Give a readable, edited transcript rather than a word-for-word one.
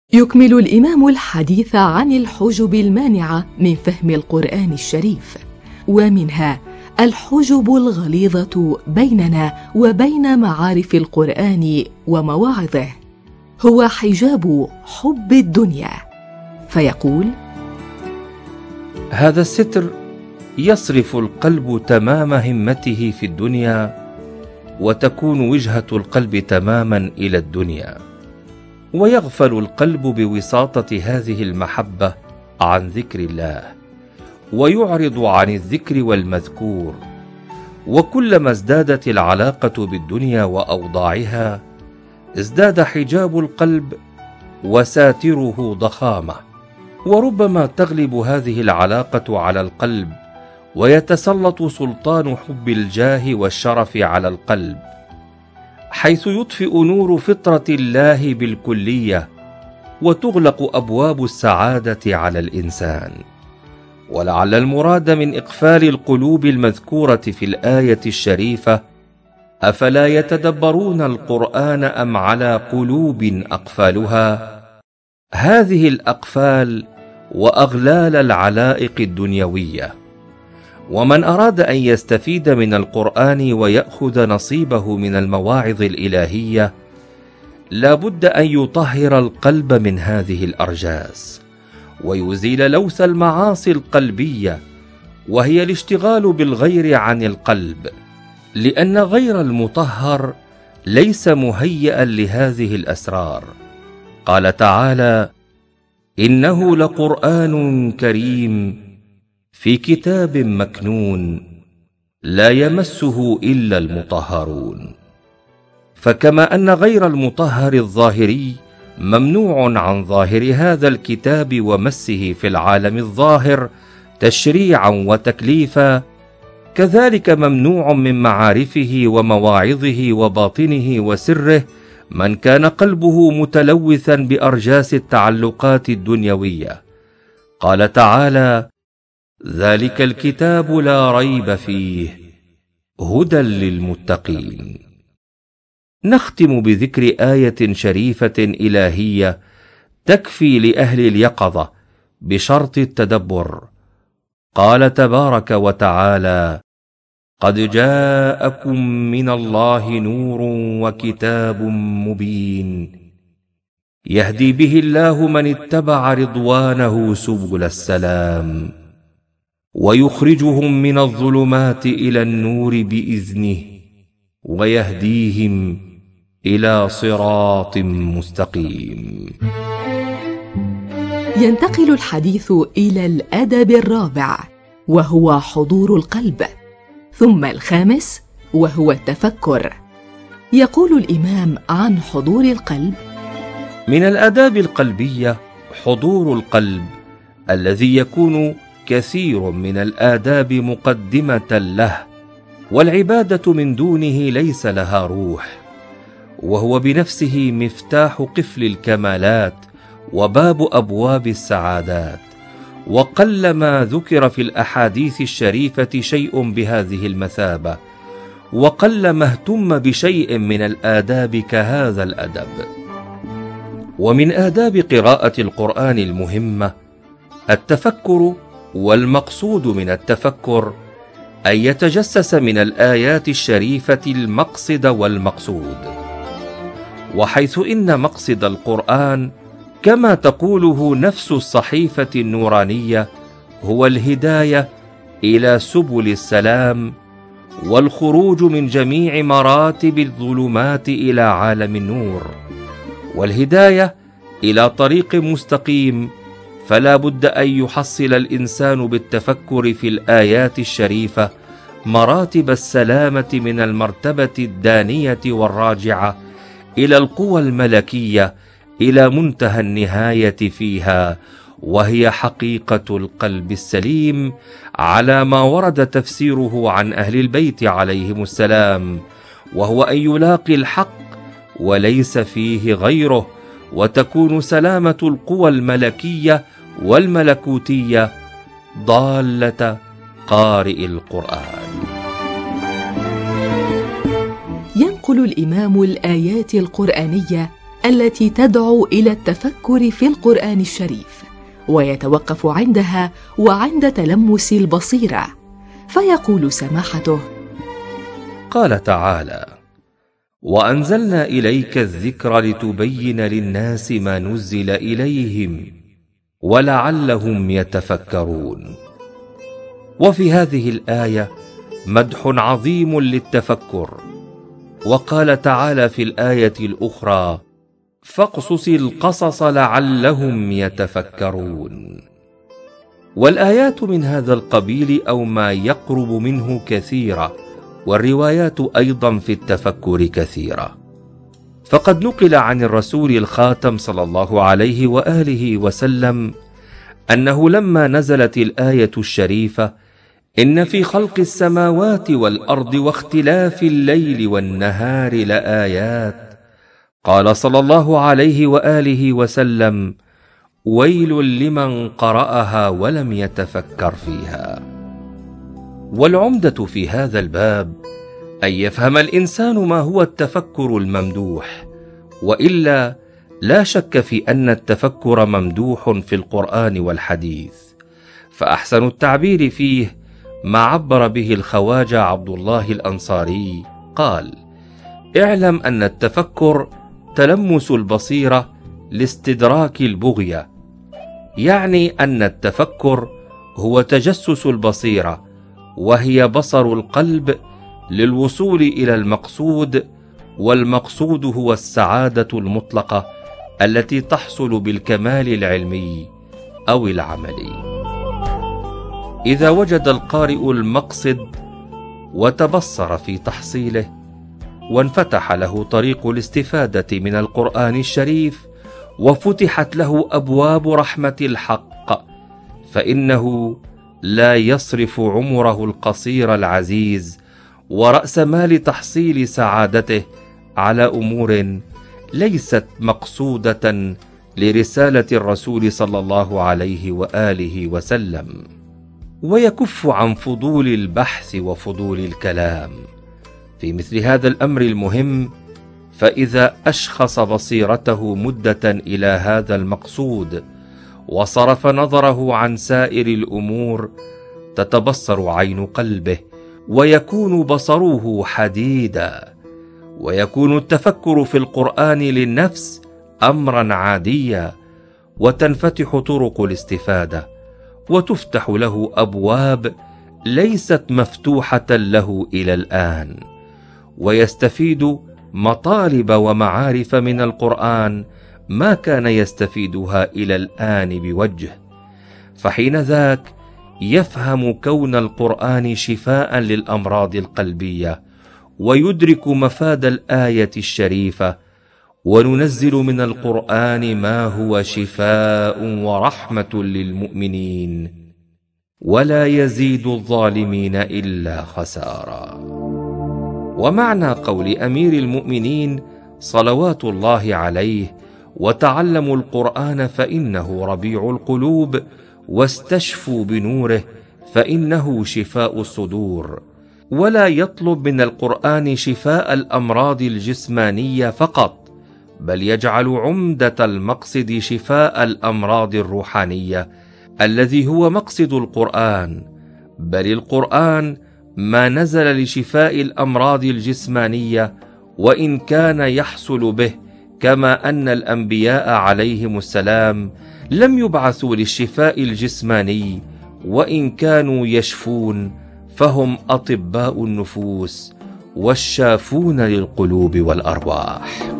يكمل الإمام الحديث عن الحجب المانعة من فهم القرآن الشريف، ومنها الحجب الغليظة بيننا وبين معارف القرآن ومواعظه، هو حجاب حب الدنيا. فيقول: هذا الستر يصرف القلب تمام همته في الدنيا، وتكون وجهة القلب تماما إلى الدنيا، ويغفل القلب بوساطة هذه المحبة عن ذكر الله، ويعرض عن الذكر والمذكور. وكلما ازدادت العلاقة بالدنيا وأوضاعها، ازداد حجاب القلب وساتره ضخامة. وربما تغلب هذه العلاقة على القلب، ويتسلط سلطان حب الجاه والشرف على القلب، حيث يطفئ نور فطرة الله بالكلية، وتغلق أبواب السعادة على الإنسان. ولعل المراد من إقفال القلوب المذكورة في الآية الشريفة: أفلا يتدبرون القرآن أم على قلوب أقفالها، هذه الأقفال وأغلال العلائق الدنيوية. ومن أراد أن يستفيد من القرآن ويأخذ نصيبه من المواعظ الإلهية، لا بد أن يطهر القلب من هذه الأرجاس، ويزيل لوث المعاصي القلبية، وهي الاشتغال بالغير عن القلب، لأن غير المطهر ليس مهيئا لهذه الأسرار. قال تعالى: إنه لقرآن كريم في كتاب مكنون لا يمسه إلا المطهرون. فكما أن غير المطهر الظاهري ممنوع عن ظاهر هذا الكتاب ومسه في العالم الظاهر تشريعا وتكليفا، كذلك ممنوع من معارفه ومواعظه وباطنه وسره من كان قلبه متلوثا بأرجاس التعلقات الدنيوية. قال تعالى: ذلك الكتاب لا ريب فيه هدى للمتقين. نختم بذكر آية شريفة إلهية تكفي لأهل اليقظة بشرط التدبر. قال تبارك وتعالى: قد جاءكم من الله نور وكتاب مبين يهدي به الله من اتبع رضوانه سبل السلام ويخرجهم من الظلمات إلى النور بإذنه ويهديهم إلى صراط مستقيم. ينتقل الحديث إلى الأدب الرابع، وهو حضور القلب، ثم الخامس وهو التفكر. يقول الإمام عن حضور القلب: من الآداب القلبية حضور القلب، الذي يكون كثير من الآداب مقدمة له، والعبادة من دونه ليس لها روح، وهو بنفسه مفتاح قفل الكمالات وباب أبواب السعادات. وقلما ذكر في الأحاديث الشريفة شيء بهذه المثابة، وقلما اهتم بشيء من الآداب كهذا الأدب. ومن آداب قراءة القرآن المهمة التفكر، والمقصود من التفكر أن يتجسس من الآيات الشريفة المقصد والمقصود، وحيث إن مقصد القرآن كما تقوله نفس الصحيفة النورانية هو الهداية إلى سبل السلام، والخروج من جميع مراتب الظلمات إلى عالم النور، والهداية إلى طريق مستقيم. فلا بد أن يحصل الإنسان بالتفكر في الآيات الشريفة مراتب السلامة من المرتبة الدانية والراجعة إلى القوى الملكية، إلى منتهى النهاية فيها، وهي حقيقة القلب السليم على ما ورد تفسيره عن أهل البيت عليهم السلام، وهو أن يلاقي الحق وليس فيه غيره، وتكون سلامة القوى الملكية والملكوتية ضالة قارئ القرآن. ينقل الإمام الآيات القرآنية التي تدعو إلى التفكر في القرآن الشريف، ويتوقف عندها وعند تلمس البصيرة. فيقول سماحته: قال تعالى: وأنزلنا إليك الذكر لتبين للناس ما نزل إليهم ولعلهم يتفكرون. وفي هذه الآية مدح عظيم للتفكر. وقال تعالى في الآية الأخرى: فاقصص القصص لعلهم يتفكرون. والآيات من هذا القبيل أو ما يقرب منه كثيرة، والروايات أيضا في التفكر كثيرة. فقد نقل عن الرسول الخاتم صلى الله عليه وآله وسلم أنه لما نزلت الآية الشريفة: إن في خلق السماوات والأرض واختلاف الليل والنهار لآيات، قال صلى الله عليه وآله وسلم: ويل لمن قرأها ولم يتفكر فيها. والعمدة في هذا الباب أن يفهم الإنسان ما هو التفكر الممدوح، وإلا لا شك في أن التفكر ممدوح في القرآن والحديث. فأحسن التعبير فيه ما عبر به الخواجة عبد الله الأنصاري، قال: اعلم أن التفكر تلمس البصيرة لاستدراك البغية، يعني أن التفكر هو تجسس البصيرة، وهي بصر القلب للوصول إلى المقصود، والمقصود هو السعادة المطلقة التي تحصل بالكمال العلمي أو العملي. إذا وجد القارئ المقصد وتبصر في تحصيله، وانفتح له طريق الاستفادة من القرآن الشريف، وفتحت له أبواب رحمة الحق، فإنه لا يصرف عمره القصير العزيز ورأس مال تحصيل سعادته على أمور ليست مقصودة لرسالة الرسول صلى الله عليه وآله وسلم، ويكف عن فضول البحث وفضول الكلام في مثل هذا الأمر المهم. فإذا أشخص بصيرته مدة إلى هذا المقصود وصرف نظره عن سائر الأمور، تتبصر عين قلبه، ويكون بصره حديدا، ويكون التفكر في القرآن للنفس أمرا عاديا، وتنفتح طرق الاستفادة، وتفتح له أبواب ليست مفتوحة له إلى الآن، ويستفيد مطالب ومعارف من القرآن ما كان يستفيدها إلى الآن بوجه. فحين ذاك يفهم كون القرآن شفاء للأمراض القلبية، ويدرك مفاد الآية الشريفة: وننزل من القرآن ما هو شفاء ورحمة للمؤمنين ولا يزيد الظالمين إلا خسارا. ومعنى قول أمير المؤمنين صلوات الله عليه: وتعلموا القرآن فإنه ربيع القلوب، واستشفوا بنوره فإنه شفاء الصدور. ولا يطلب من القرآن شفاء الأمراض الجسمانية فقط، بل يجعل عمدة المقصد شفاء الأمراض الروحانية الذي هو مقصد القرآن. بل القرآن ما نزل لشفاء الأمراض الجسمانية، وإن كان يحصل به، كما أن الأنبياء عليهم السلام لم يبعثوا للشفاء الجسماني، وإن كانوا يشفون فهم أطباء النفوس والشافون للقلوب والأرواح.